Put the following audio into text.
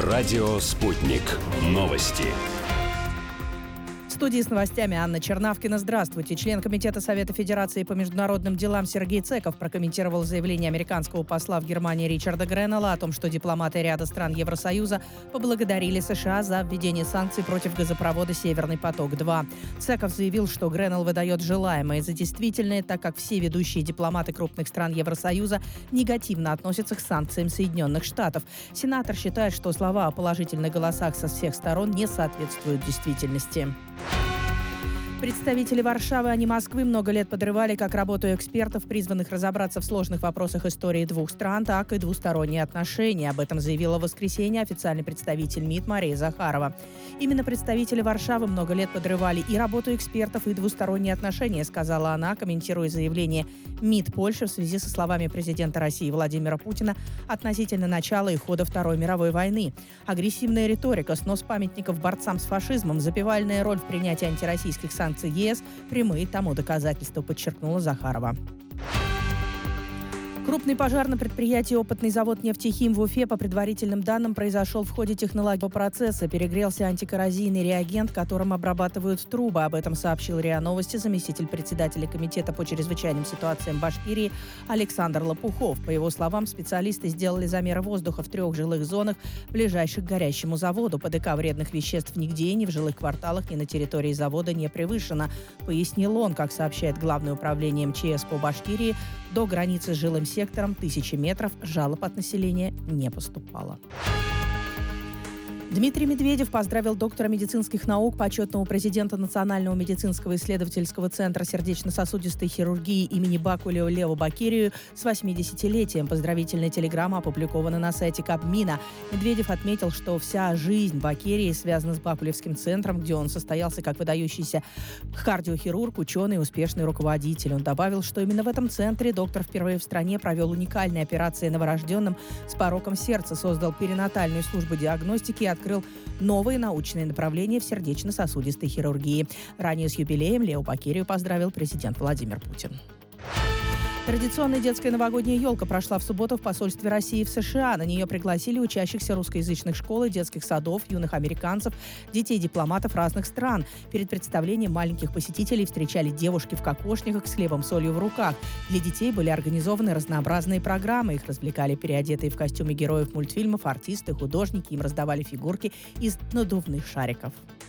Радио «Спутник». Новости. В студии с новостями Анна Чернавкина. Здравствуйте. Член Комитета Совета Федерации по международным делам Сергей Цеков прокомментировал заявление американского посла в Германии Ричарда Гренелла о том, что дипломаты ряда стран Евросоюза поблагодарили США за введение санкций против газопровода «Северный поток-2». Цеков заявил, что Гренелл выдает желаемое за действительное, так как все ведущие дипломаты крупных стран Евросоюза негативно относятся к санкциям Соединенных Штатов. Сенатор считает, что слова о положительных голосах со всех сторон не соответствуют действительности. Представители Варшавы, а не Москвы, много лет подрывали как работу экспертов, призванных разобраться в сложных вопросах истории двух стран, так и двусторонние отношения. Об этом заявила в воскресенье официальный представитель МИД Мария Захарова. Именно представители Варшавы много лет подрывали и работу экспертов, и двусторонние отношения, сказала она, комментируя заявление МИД Польши в связи со словами президента России Владимира Путина относительно начала и хода Второй мировой войны. Агрессивная риторика, снос памятников борцам с фашизмом, запевальная роль в принятии антироссийских санкций ЕС – прямые тому доказательства, подчеркнула Захарова. Крупный пожар на предприятии «Опытный завод «Нефтехим» в Уфе, по предварительным данным, произошел в ходе технологического процесса. Перегрелся антикоррозийный реагент, которым обрабатывают трубы. Об этом сообщил РИА Новости заместитель председателя Комитета по чрезвычайным ситуациям Башкирии Александр Лопухов. По его словам, специалисты сделали замеры воздуха в 3 жилых зонах, ближайших к горящему заводу. ПДК вредных веществ нигде, ни в жилых кварталах, ни на территории завода не превышено. Пояснил он, как сообщает Главное управление МЧС по Башкирии, до границы с жилым сектором 1000 метров жалоб от населения не поступало. Дмитрий Медведев поздравил доктора медицинских наук, почетного президента Национального медицинского исследовательского центра сердечно-сосудистой хирургии имени Бакулева Леву Бакирию с 80-летием. Поздравительная телеграмма опубликована на сайте Кабмина. Медведев отметил, что вся жизнь Бакирии связана с Бакулевским центром, где он состоялся как выдающийся кардиохирург, ученый и успешный руководитель. Он добавил, что именно в этом центре доктор впервые в стране провел уникальные операции новорожденным с пороком сердца, создал перинатальную службу диагностики и открыл новые научные направления в сердечно-сосудистой хирургии. Ранее с юбилеем Леву Бакирию поздравил президент Владимир Путин. Традиционная детская новогодняя елка прошла в субботу в посольстве России в США. На нее пригласили учащихся русскоязычных школ и детских садов, юных американцев, детей дипломатов разных стран. Перед представлением маленьких посетителей встречали девушки в кокошниках с хлебом солью в руках. Для детей были организованы разнообразные программы. Их развлекали переодетые в костюмы героев мультфильмов артисты, художники. Им раздавали фигурки из надувных шариков.